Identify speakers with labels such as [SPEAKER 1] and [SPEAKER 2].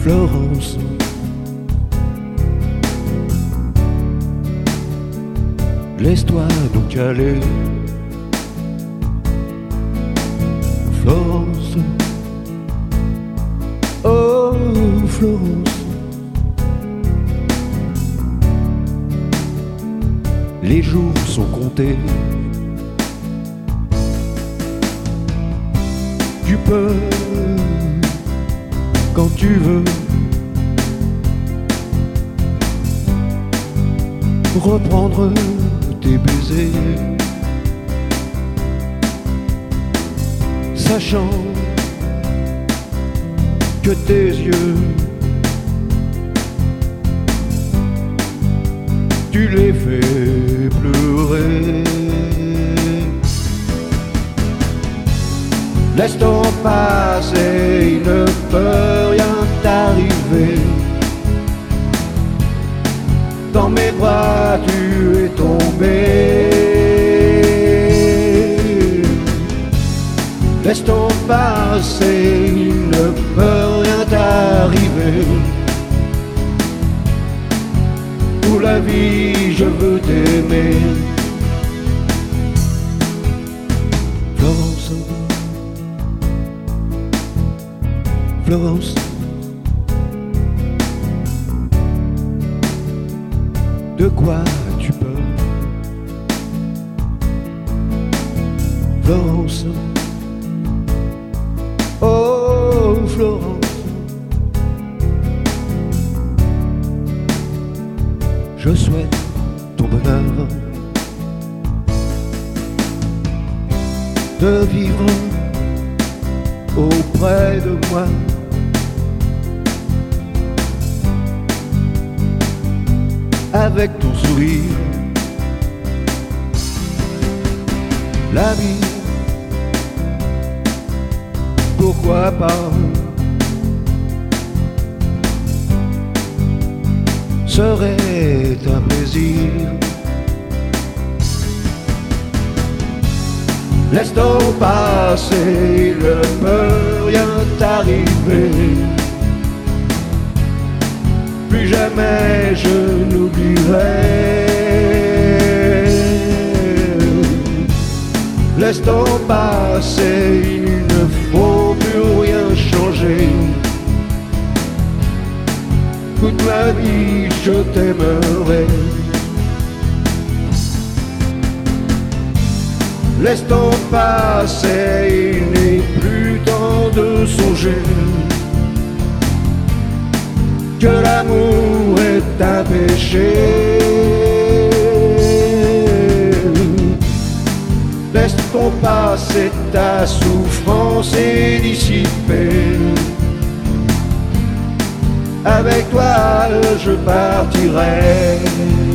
[SPEAKER 1] Florence, laisse-toi donc aller. Florence, oh Florence, les jours sont comptés. Tu peux, quand tu veux, reprendre tes baisers, sachant que tes yeux, tu les fais pleurer. Laisse ton passé, il ne peut rien t'arriver. Dans mes bras tu es tombé. Laisse ton passé, il ne peut rien t'arriver. Pour la vie je veux t'aimer. Florence, Florence, de quoi tu peux? Florence, oh Florence, je souhaite ton bonheur, de vivre auprès de moi. Avec ton sourire, la vie, pourquoi pas, serait un plaisir. Laisse ton passé, il ne peut rien t'arriver. Plus jamais je n'oublierai. Laisse ton passé, il ne faut plus rien changer. Toute ma vie je t'aimerai. Laisse ton passé, il n'est plus temps de songer que l'amour est un péché. Laisse ton passé, ta souffrance est dissipée. Avec toi je partirai.